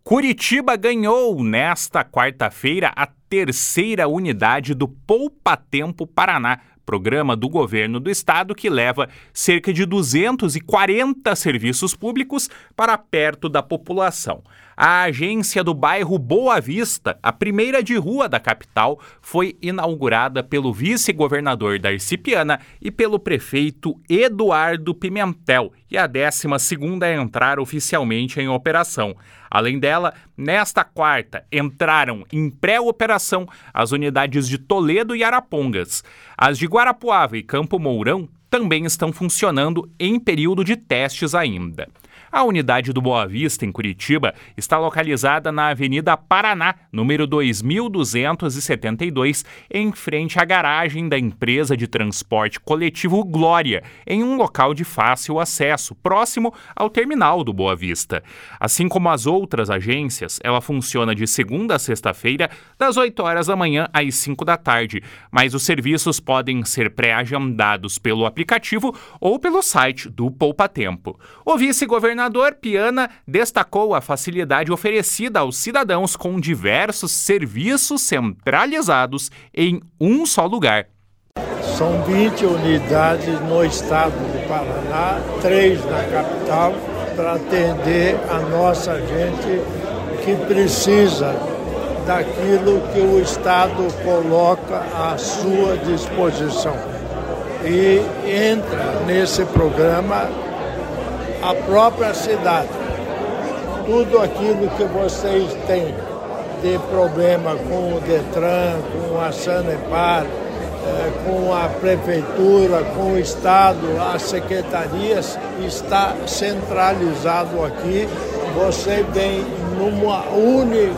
Curitiba ganhou nesta quarta-feira a terceira unidade do Poupa Tempo Paraná, programa do governo do estado que leva cerca de 240 serviços públicos para perto da população. A agência do bairro Boa Vista, a primeira de rua da capital, foi inaugurada pelo vice-governador Darcy Piana e pelo prefeito Eduardo Pimentel, e a 12ª a entrar oficialmente em operação. Além dela, nesta quarta, entraram em pré-operação as unidades de Toledo e Arapongas. As de Guarapuava e Campo Mourão também estão funcionando em período de testes ainda. A unidade do Boa Vista, em Curitiba, está localizada na Avenida Paraná, número 2272, em frente à garagem da empresa de transporte coletivo Glória, em um local de fácil acesso, próximo ao terminal do Boa Vista. Assim como as outras agências, ela funciona de segunda a sexta-feira, das 8 horas da manhã às 5 da tarde, mas os serviços podem ser pré-agendados pelo aplicativo ou pelo site do Poupa Tempo. O vice-governador Piana destacou a facilidade oferecida aos cidadãos com diversos serviços centralizados em um só lugar. São 20 unidades no estado do Paraná, 3 na capital, para atender a nossa gente que precisa daquilo que o estado coloca à sua disposição. E entra nesse programa a própria cidade. Tudo aquilo que vocês têm de problema com o Detran, com a Sanepar, com a prefeitura, com o estado, as secretarias, está centralizado aqui. Você vem numa única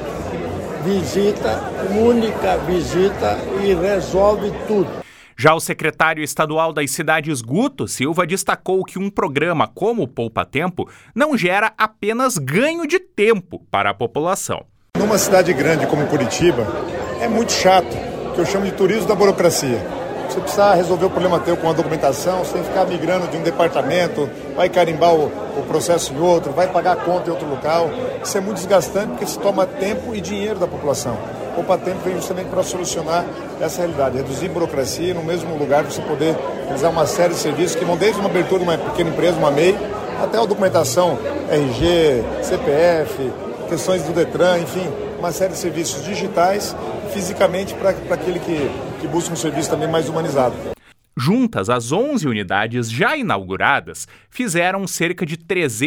visita e resolve tudo. Já o secretário estadual das cidades, Guto Silva, destacou que um programa como o Poupa Tempo não gera apenas ganho de tempo para a população. Numa cidade grande como Curitiba, é muito chato, que eu chamo de turismo da burocracia. Você precisa resolver o problema teu com a documentação, você tem que ficar migrando de um departamento, vai carimbar o processo em outro, vai pagar a conta em outro local. Isso é muito desgastante porque se toma tempo e dinheiro da população. O Poupa Tempo vem justamente para solucionar essa realidade, reduzir burocracia no mesmo lugar, para você poder realizar uma série de serviços que vão desde uma abertura de uma pequena empresa, uma MEI, até a documentação, RG, CPF, questões do Detran, enfim, uma série de serviços digitais, fisicamente para aquele que busca um serviço também mais humanizado. Juntas, as 11 unidades já inauguradas fizeram cerca de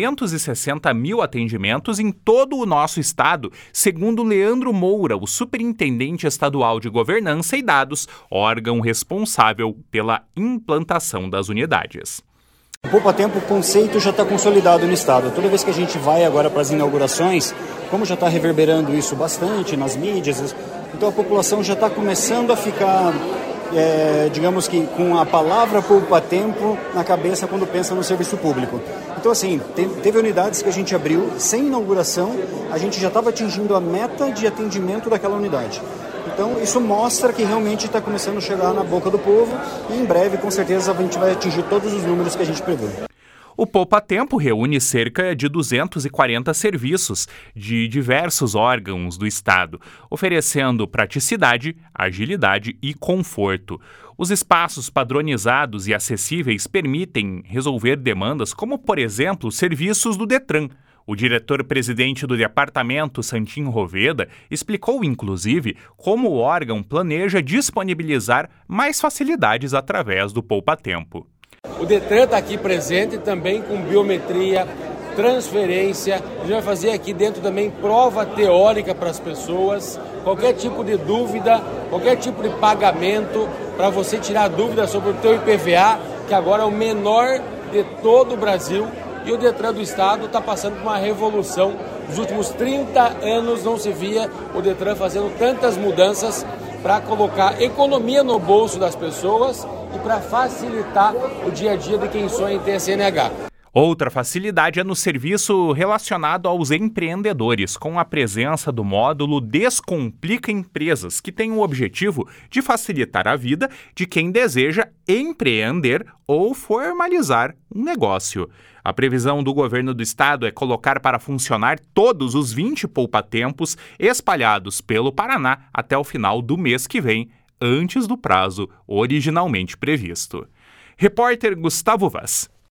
360 mil atendimentos em todo o nosso estado, segundo Leandro Moura, o superintendente estadual de governança e dados, órgão responsável pela implantação das unidades. O Poupa Tempo, o conceito já está consolidado no estado. Toda vez que a gente vai agora para as inaugurações, como já está reverberando isso bastante nas mídias, então a população já está começando a ficar, digamos que com a palavra Poupa Tempo na cabeça quando pensa no serviço público. Então assim, teve unidades que a gente abriu, sem inauguração, a gente já estava atingindo a meta de atendimento daquela unidade. Então isso mostra que realmente está começando a chegar na boca do povo e em breve, com certeza, a gente vai atingir todos os números que a gente prevê. O Poupa Tempo reúne cerca de 240 serviços de diversos órgãos do estado, oferecendo praticidade, agilidade e conforto. Os espaços padronizados e acessíveis permitem resolver demandas como, por exemplo, serviços do Detran. O diretor-presidente do departamento, Santim Roveda, explicou, inclusive, como o órgão planeja disponibilizar mais facilidades através do Poupa Tempo. O Detran está aqui presente também com biometria, transferência. A gente vai fazer aqui dentro também prova teórica para as pessoas. Qualquer tipo de dúvida, qualquer tipo de pagamento, para você tirar dúvida sobre o teu IPVA, que agora é o menor de todo o Brasil. E o Detran do estado está passando por uma revolução. Nos últimos 30 anos não se via o Detran fazendo tantas mudanças para colocar economia no bolso das pessoas e para facilitar o dia a dia de quem sonha em ter CNH. Outra facilidade é no serviço relacionado aos empreendedores, com a presença do módulo Descomplica Empresas, que tem o objetivo de facilitar a vida de quem deseja empreender ou formalizar um negócio. A previsão do governo do estado é colocar para funcionar todos os 20 poupa-tempos espalhados pelo Paraná até o final do mês que vem, antes do prazo originalmente previsto. Repórter Gustavo Vaz.